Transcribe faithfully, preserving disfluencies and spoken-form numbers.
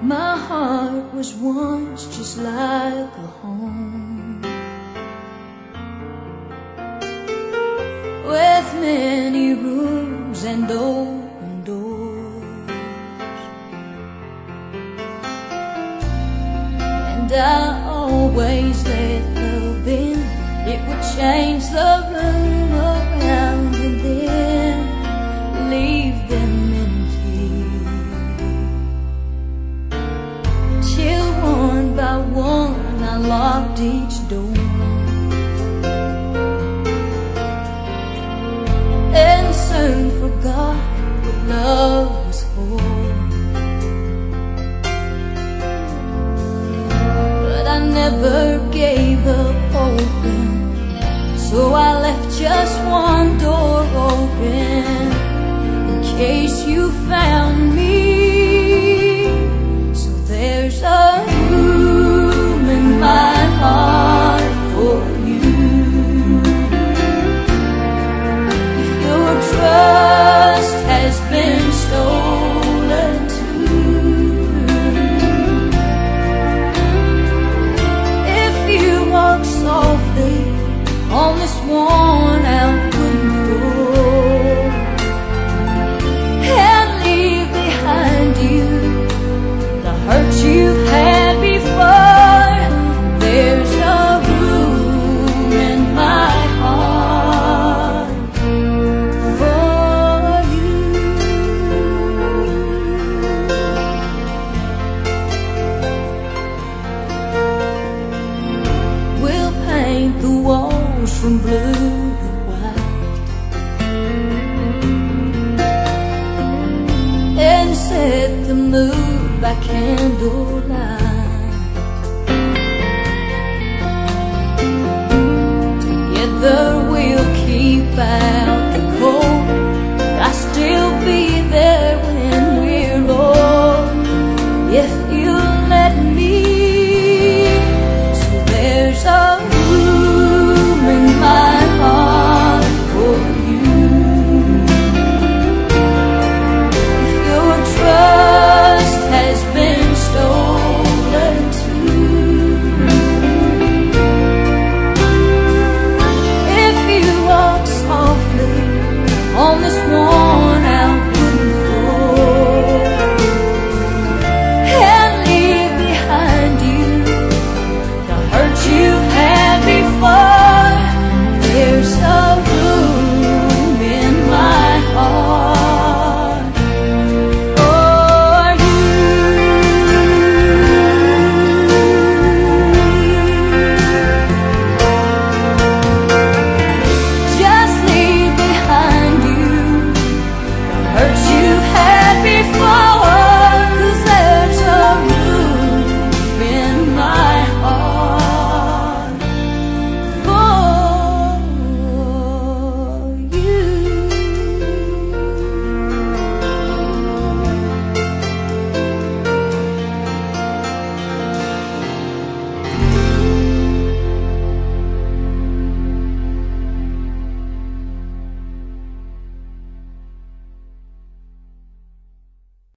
My heart was once just like a home, with many rooms and open doors, and I always let love in. It would change the room around and then leave them empty, till one by one I locked each door, and soon forgot what love was for. But I never gave up hoping, so I left just one door open in case you found me. So there's a room in my heart for you. If your trust has been stolen too, if you walk softly on this worn-out wooden floor and leave behind you the hurt you've had before, there's a room in my heart for you. We'll paint the walls from blue and white, and set the mood by candlelight. Together we'll keep our